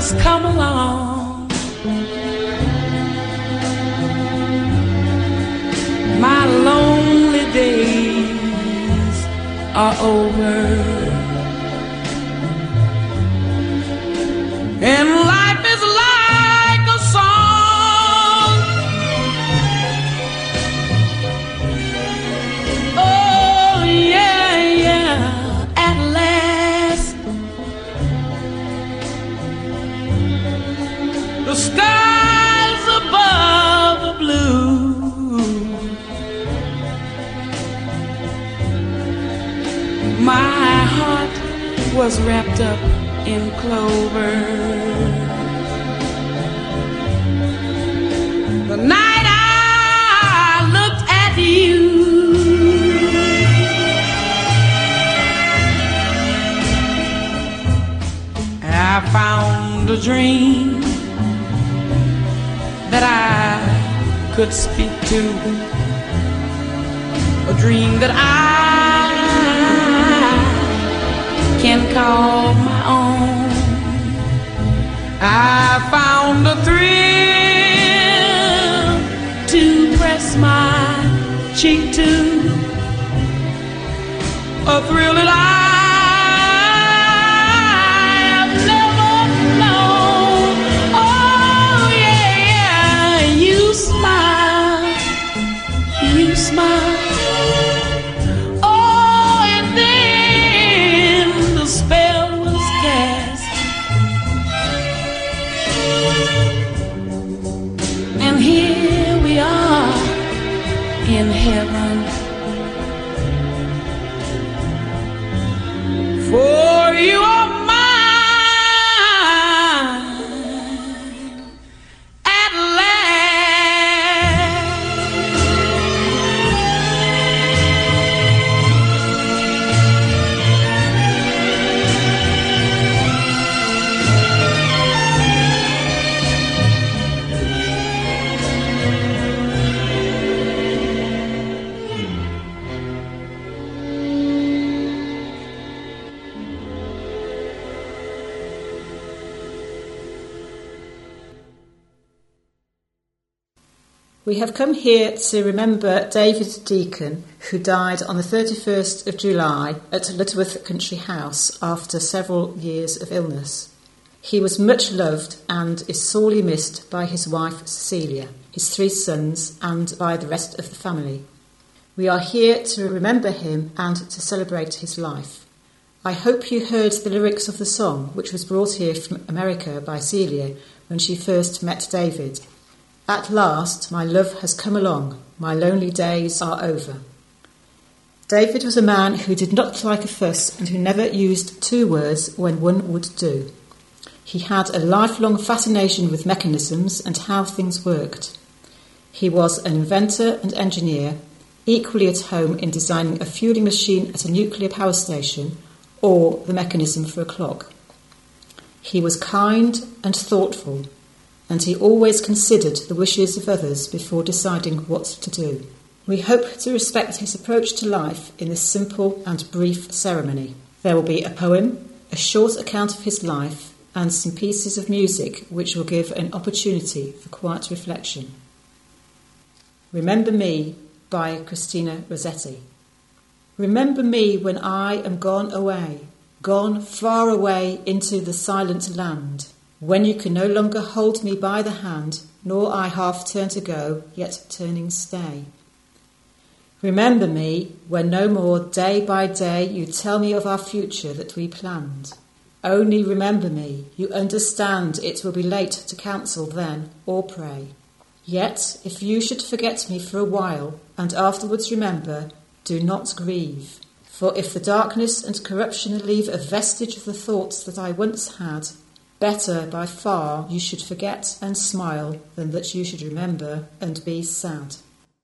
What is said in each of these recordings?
has come along. My lonely days are over, and life is like a song. Oh yeah, yeah, at last the skies above are blue. My heart was wrapped up in clover. The night I looked at you, I found a dream that I could speak to, a dream that I can call my own. I found a thrill to press my cheek to, a thrill that I have never known. Oh yeah, yeah, you smile, you smile. In heaven, for you are mine at last. We have come here to remember David Deacon, who died on the 31st of July at Lutterworth Country House after several years of illness. He was much loved and is sorely missed by his wife Cecilia, his 3 sons, and by the rest of the family. We are here to remember him and to celebrate his life. I hope you heard the lyrics of the song, which was brought here from America by Celia when she first met David. At last, my love has come along, my lonely days are over. David was a man who did not like a fuss and who never used 2 words when one would do. He had a lifelong fascination with mechanisms and how things worked. He was an inventor and engineer, equally at home in designing a fueling machine at a nuclear power station or the mechanism for a clock. He was kind and thoughtful, and he always considered the wishes of others before deciding what to do. We hope to respect his approach to life in this simple and brief ceremony. There will be a poem, a short account of his life, and some pieces of music which will give an opportunity for quiet reflection. Remember Me by Christina Rossetti. Remember me when I am gone away, gone far away into the silent land, when you can no longer hold me by the hand, nor I half turn to go, yet turning stay. Remember me when no more day by day you tell me of our future that we planned. Only remember me, you understand it will be late to counsel then or pray. Yet if you should forget me for a while, and afterwards remember, do not grieve. For if the darkness and corruption leave a vestige of the thoughts that I once had, better by far you should forget and smile than that you should remember and be sad.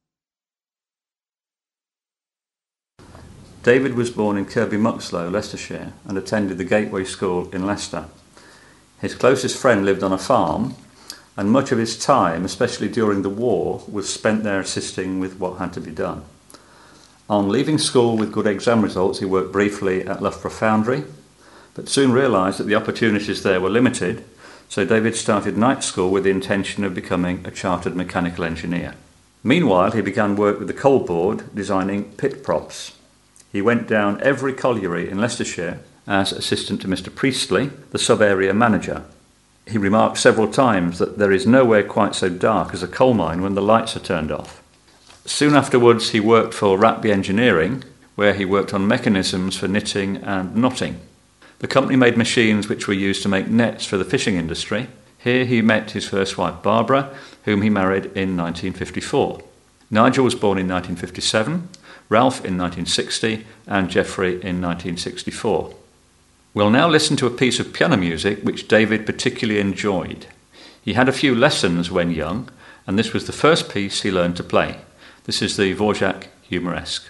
David was born in Kirby Muxloe, Leicestershire, and attended the Gateway School in Leicester. His closest friend lived on a farm, and much of his time, especially during the war, was spent there assisting with what had to be done. On leaving school with good exam results, he worked briefly at Loughborough Foundry, but soon realised that the opportunities there were limited, so David started night school with the intention of becoming a chartered mechanical engineer. Meanwhile, he began work with the Coal Board, designing pit props. He went down every colliery in Leicestershire as assistant to Mr. Priestley, the sub-area manager. He remarked several times that there is nowhere quite so dark as a coal mine when the lights are turned off. Soon afterwards, he worked for Ratby Engineering, where he worked on mechanisms for knitting and knotting. The company made machines which were used to make nets for the fishing industry. Here he met his first wife, Barbara, whom he married in 1954. Nigel was born in 1957, Ralph in 1960, and Geoffrey in 1964. We'll now listen to a piece of piano music which David particularly enjoyed. He had a few lessons when young, and this was the first piece he learned to play. This is the Dvorak Humoresque.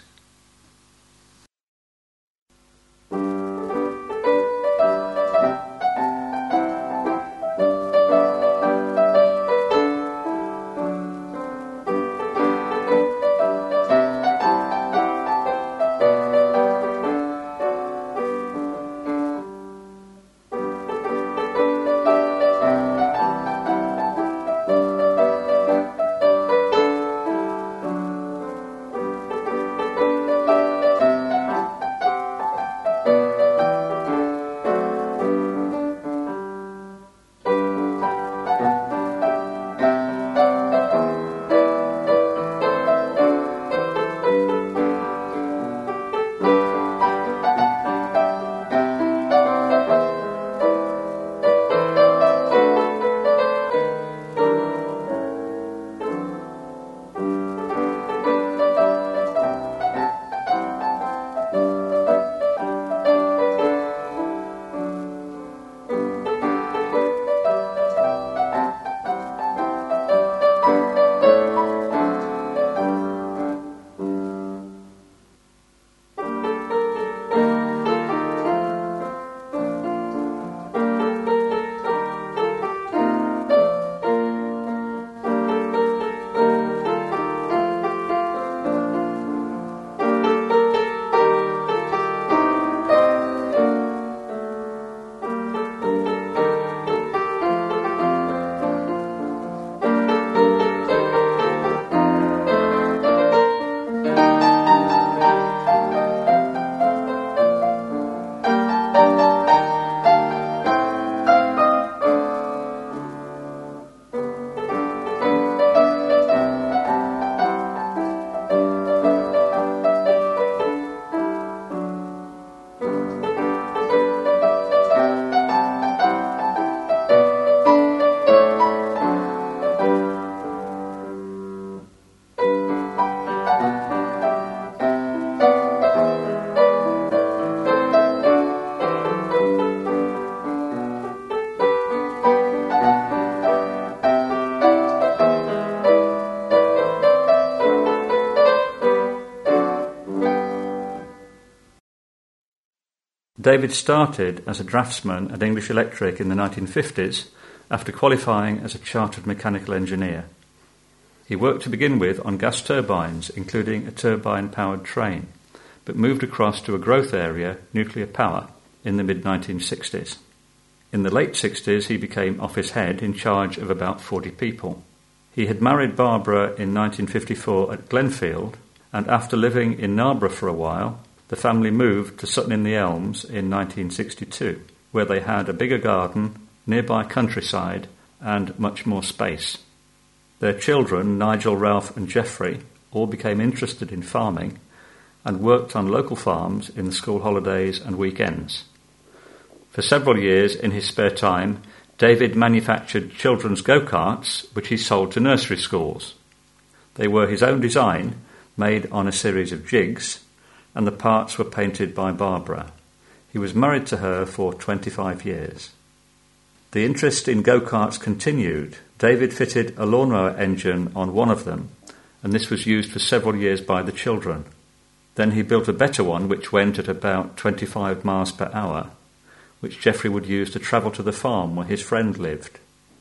David started as a draftsman at English Electric in the 1950s after qualifying as a chartered mechanical engineer. He worked to begin with on gas turbines, including a turbine-powered train, but moved across to a growth area, nuclear power, in the mid-1960s. In the late 60s, he became office head in charge of about 40 people. He had married Barbara in 1954 at Glenfield, and after living in Narborough for a while, the family moved to Sutton-in-the-Elms in 1962, where they had a bigger garden, nearby countryside, and much more space. Their children, Nigel, Ralph and Geoffrey, all became interested in farming and worked on local farms in the school holidays and weekends. For several years, in his spare time, David manufactured children's go-karts, which he sold to nursery schools. They were his own design, made on a series of jigs, and the parts were painted by Barbara. He was married to her for 25 years. The interest in go-karts continued. David fitted a lawnmower engine on one of them, and this was used for several years by the children. Then he built a better one which went at about 25 miles per hour, which Geoffrey would use to travel to the farm where his friend lived.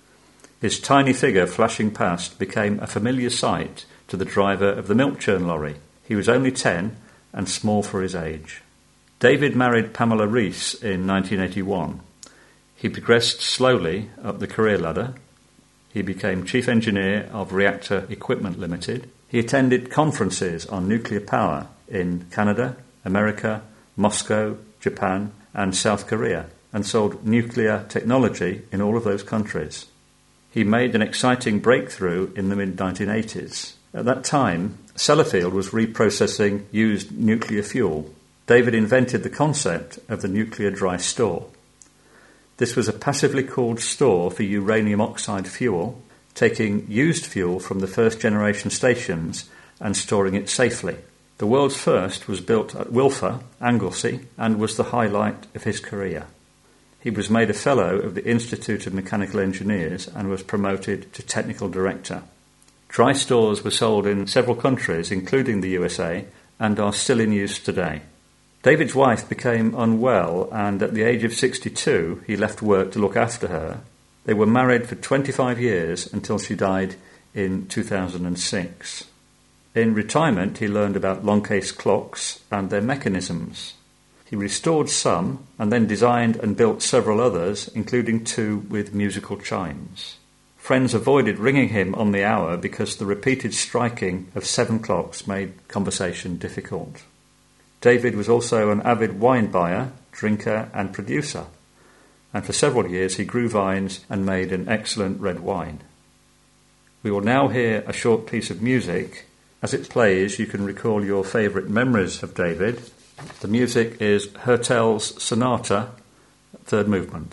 His tiny figure flashing past became a familiar sight to the driver of the milk churn lorry. He was only 10 and small for his age. David married Pamela Rees in 1981. He progressed slowly up the career ladder. He became Chief Engineer of Reactor Equipment Limited. He attended conferences on nuclear power in Canada, America, Moscow, Japan, and South Korea, and sold nuclear technology in all of those countries. He made an exciting breakthrough in the mid-1980s. At that time, Sellafield was reprocessing used nuclear fuel. David invented the concept of the nuclear dry store. This was a passively cooled store for uranium oxide fuel, taking used fuel from the first-generation stations and storing it safely. The world's first was built at Wilfer, Anglesey, and was the highlight of his career. He was made a Fellow of the Institute of Mechanical Engineers and was promoted to Technical Director. Dry stores were sold in several countries, including the USA, and are still in use today. David's wife became unwell, and at the age of 62, he left work to look after her. They were married for 25 years until she died in 2006. In retirement, he learned about long-case clocks and their mechanisms. He restored some and then designed and built several others, including 2 with musical chimes. Friends avoided ringing him on the hour because the repeated striking of 7 clocks made conversation difficult. David was also an avid wine buyer, drinker and producer, and for several years he grew vines and made an excellent red wine. We will now hear a short piece of music. As it plays, you can recall your favourite memories of David. The music is Hertel's Sonata, 3rd movement.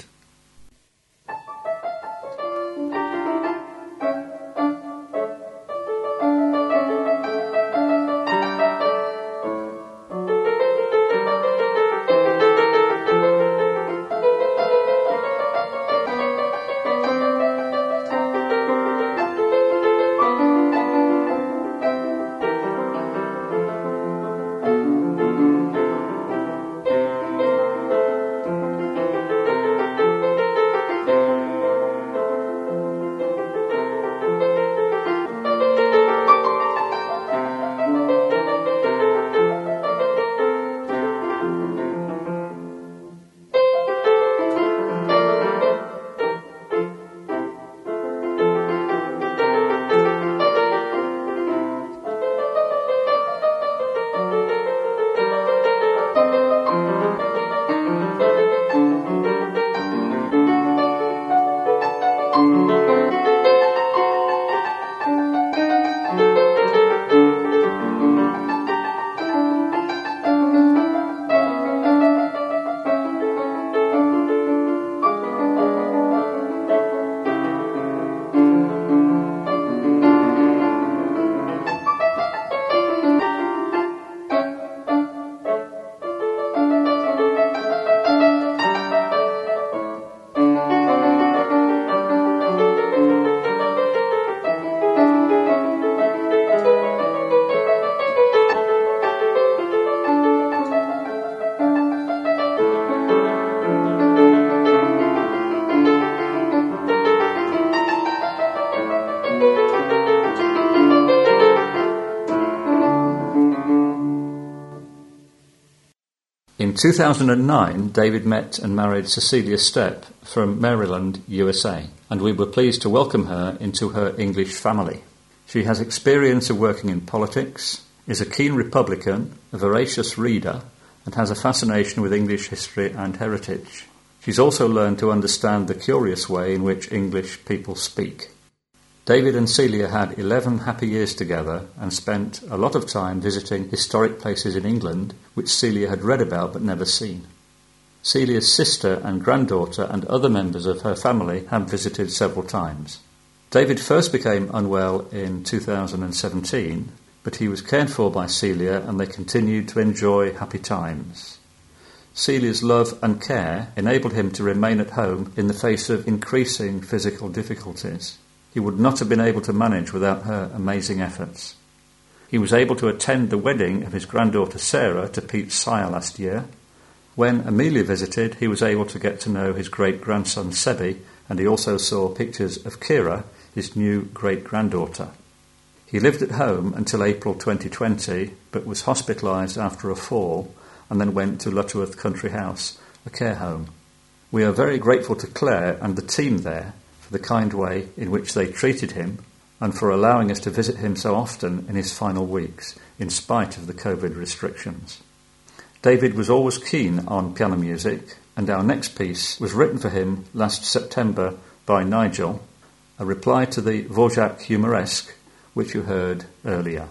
In 2009, David met and married Cecilia Stepp from Maryland, USA, and we were pleased to welcome her into her English family. She has experience of working in politics, is a keen Republican, a voracious reader, and has a fascination with English history and heritage. She's also learned to understand the curious way in which English people speak. David and Celia had 11 happy years together and spent a lot of time visiting historic places in England which Celia had read about but never seen. Celia's sister and granddaughter and other members of her family have visited several times. David first became unwell in 2017, but he was cared for by Celia and they continued to enjoy happy times. Celia's love and care enabled him to remain at home in the face of increasing physical difficulties. He would not have been able to manage without her amazing efforts. He was able to attend the wedding of his granddaughter Sarah to Pete's sire last year. When Amelia visited, he was able to get to know his great-grandson Sebi, and he also saw pictures of Kira, his new great-granddaughter. He lived at home until April 2020, but was hospitalised after a fall and then went to Lutterworth Country House, a care home. We are very grateful to Claire and the team there for the kind way in which they treated him and for allowing us to visit him so often in his final weeks, in spite of the COVID restrictions. David was always keen on piano music, and our next piece was written for him last September by Nigel, a reply to the Dvorak Humoresque, which you heard earlier.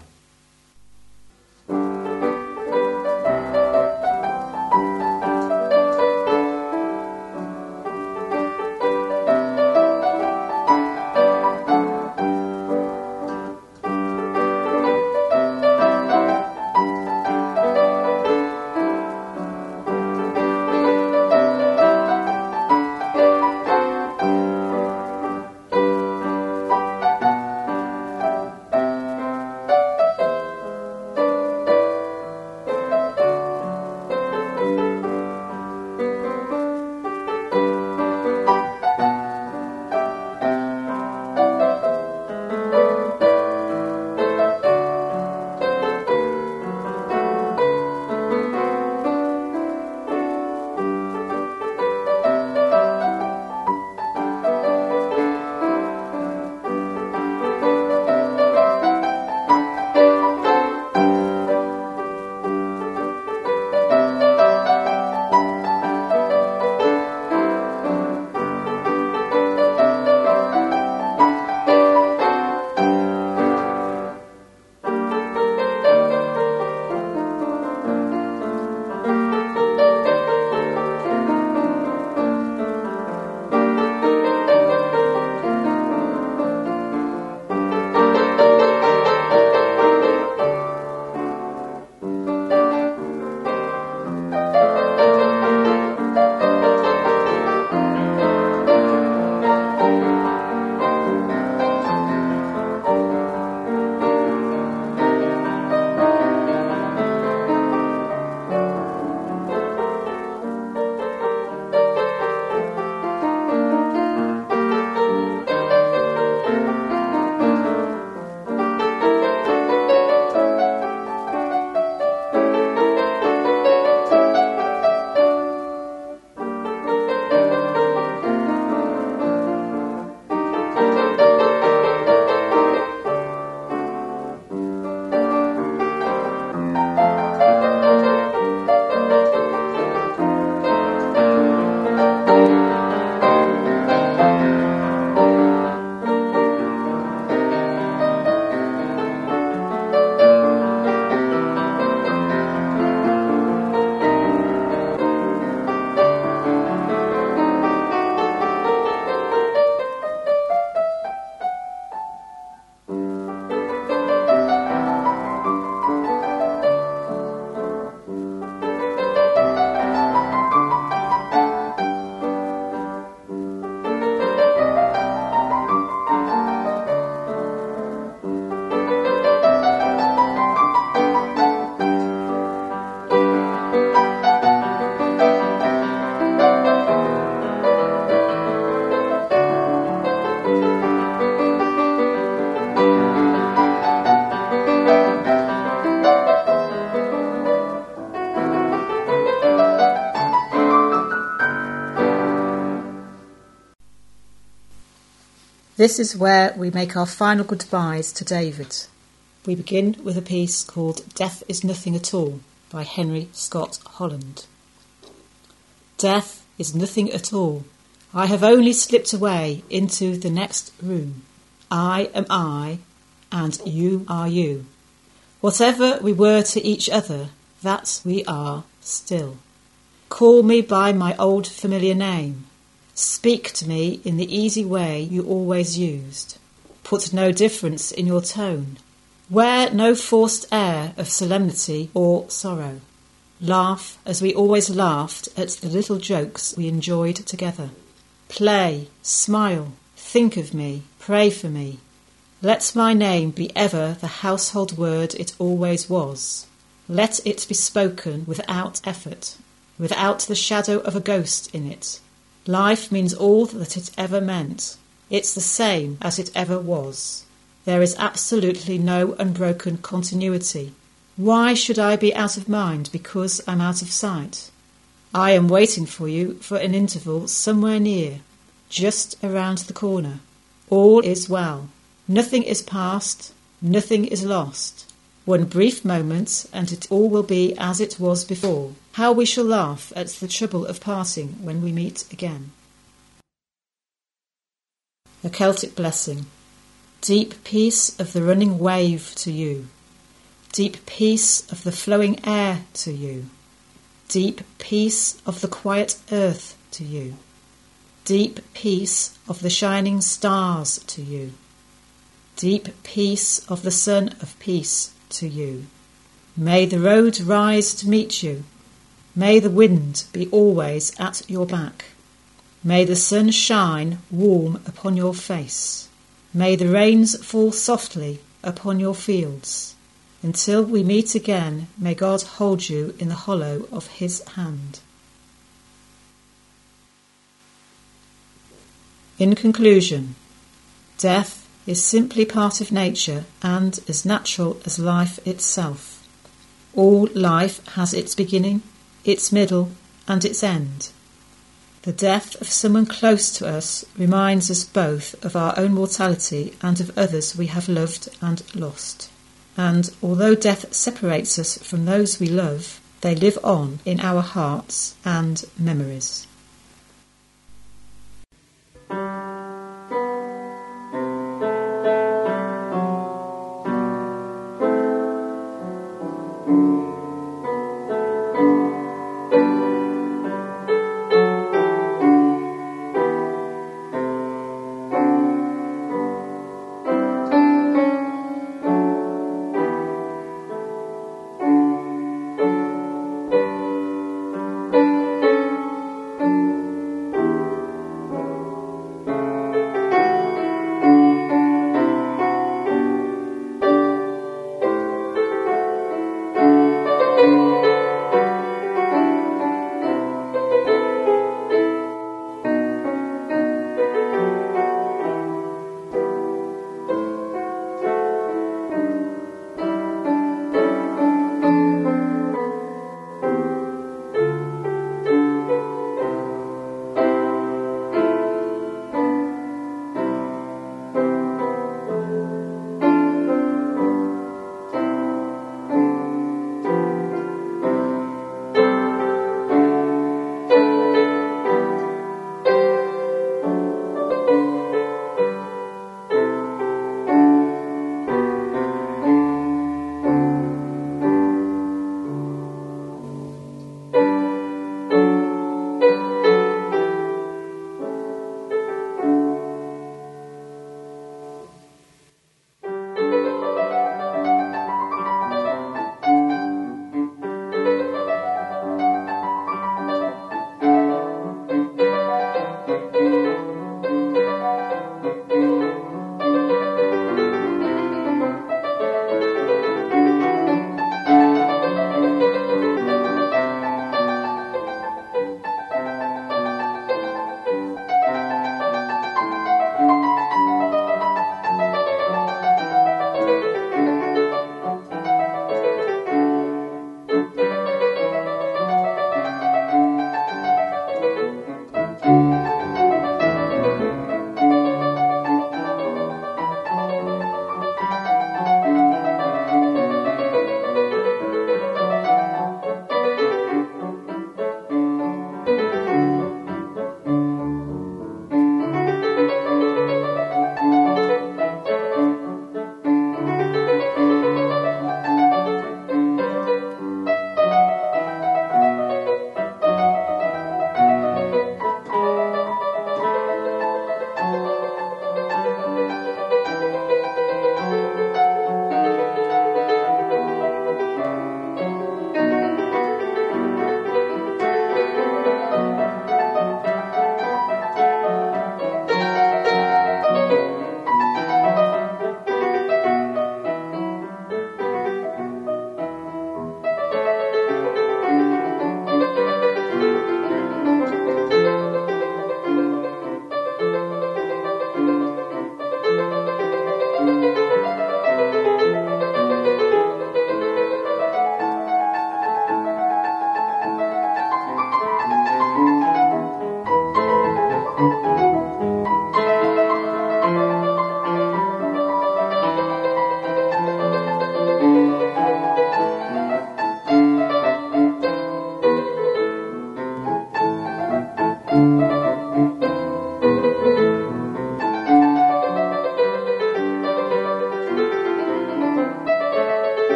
This is where we make our final goodbyes to David. We begin with a piece called Death is Nothing at All by Henry Scott Holland. Death is nothing at all. I have only slipped away into the next room. I am I, and you are you. Whatever we were to each other, that we are still. Call me by my old familiar name. Speak to me in the easy way you always used. Put no difference in your tone. Wear no forced air of solemnity or sorrow. Laugh as we always laughed at the little jokes we enjoyed together. Play, smile, think of me, pray for me. Let my name be ever the household word it always was. Let it be spoken without effort, without the shadow of a ghost in it. Life means all that it ever meant. It's the same as it ever was. There is absolutely no unbroken continuity. Why should I be out of mind because I'm out of sight? I am waiting for you for an interval somewhere near, just around the corner. All is well. Nothing is past, nothing is lost. One brief moment, and it all will be as it was before. How we shall laugh at the trouble of parting when we meet again. A Celtic blessing. Deep peace of the running wave to you. Deep peace of the flowing air to you. Deep peace of the quiet earth to you. Deep peace of the shining stars to you. Deep peace of the Son of Peace to you. May the road rise to meet you. May the wind be always at your back. May the sun shine warm upon your face. May the rains fall softly upon your fields. Until we meet again, may God hold you in the hollow of his hand. In conclusion, death is simply part of nature and as natural as life itself. All life has its beginning, its middle, and its end. The death of someone close to us reminds us both of our own mortality and of others we have loved and lost. And although death separates us from those we love, they live on in our hearts and memories.